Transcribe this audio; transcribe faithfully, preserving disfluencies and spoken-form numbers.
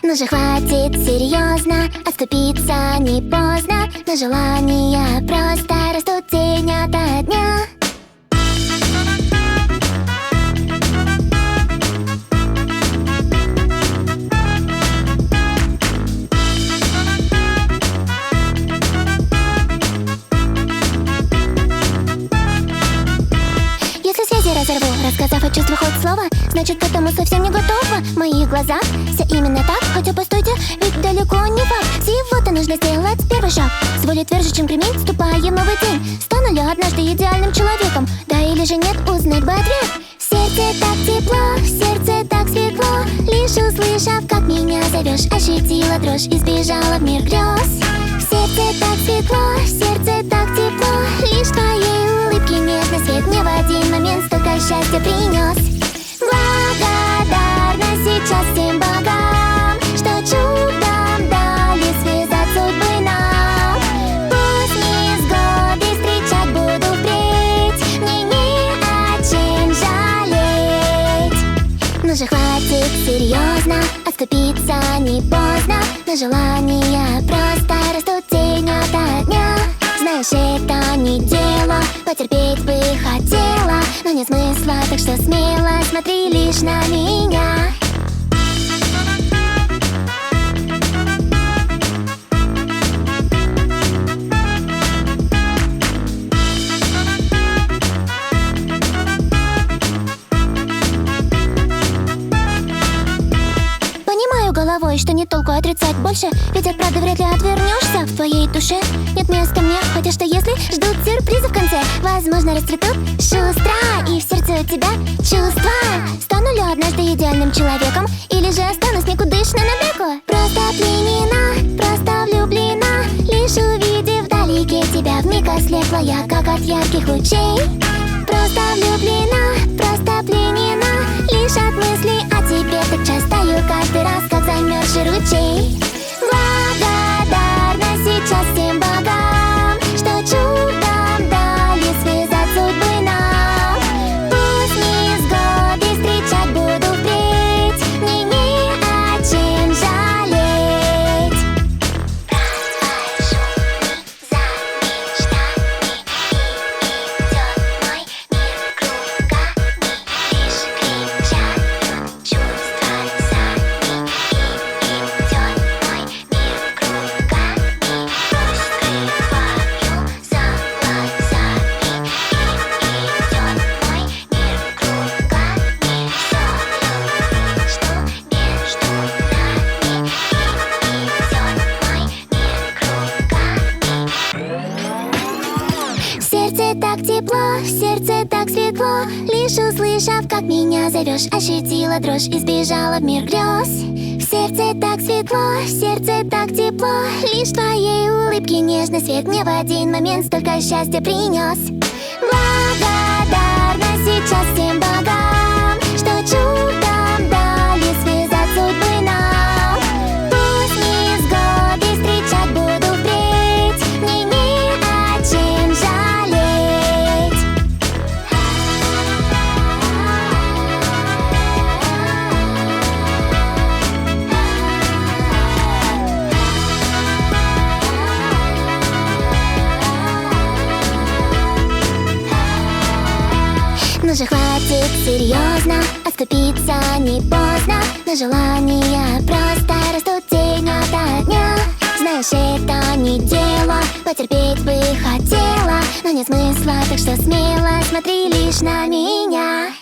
Ну же хватит серьезно, отступиться не поздно. Но желания просто растут день ото дня. Если связи разорву, рассказав о чувствах хоть слово, значит, к этому совсем не готова. В моих глазах все именно так. Хотя постойте, ведь далеко не факт. Всего-то нужно сделать первый шаг. С волей тверже, чем кремень, ступая в новый день. Стану ли однажды идеальным человеком? Да или же нет, узнать бы ответ. В сердце так тепло, в сердце так светло. Лишь услышав, как меня зовешь, ощутила дрожь и сбежала в мир грез. В сердце так светло, в сердце так тепло. Лишь твоей улыбки нежный свет мне в один момент столько счастья принес. Благодарна сейчас всем богам, что чудом дали связать судьбы нам. Пусть невзгоды встречать буду впредь, мне не о чем жалеть. Ну же хватит серьезно, отступиться не поздно. Но желания просто растут день ото дня. Знаешь, это не дело, потерпеть бы хотела, но нет смысла, так что смело смотри лишь на меня. Понимаю головой, что нет толку отрицать больше, ведь от правды вряд ли отвернешься. В твоей душе нет места мне, хотя что если ждут сюрпризы в конце? Возможно, расцветут шустро, и в сердце у тебя чувства. Стану ли однажды идеальным человеком, или же останусь никудышной навеку? Просто пленена, просто влюблена, лишь увидев вдалеке тебя, вмиг ослепла я, как от ярких лучей. Просто влюблена, просто пленена, лишь от мысли о тебе так часто каждый раз, как замерзший ручей. Благодарна сейчас всем богам, что чудом дали связать судьбы нам. Пусть невзгоды встречать буду впредь, мне не о чем жалеть. Прошу за мечтами, и идет мой мир кругами, лишь кричат чувства сами, и идет мой мир кругами. Раскрываю за глазами, и идет мой мир кругами. Все, что между нами, и идет мой мир кругами. В сердце так тепло, в сердце так светло, лишь услышав, как меня зовешь, ощутила дрожь и сбежала в мир грез. В сердце так светло, в сердце так тепло, лишь твоей улыбки нежный свет мне в один момент столько счастья принес. Благодарна сейчас всем богам, что чудом дали связать судьбы нам. Пусть невзгоды встречать буду впредь, мне не о чем жалеть. Ну же хватит серьезно, отступиться не поздно. Но желания просто растут день ото дня. Знаешь, это не дело, потерпеть бы хотела, но нет смысла, так что смело смотри лишь на меня.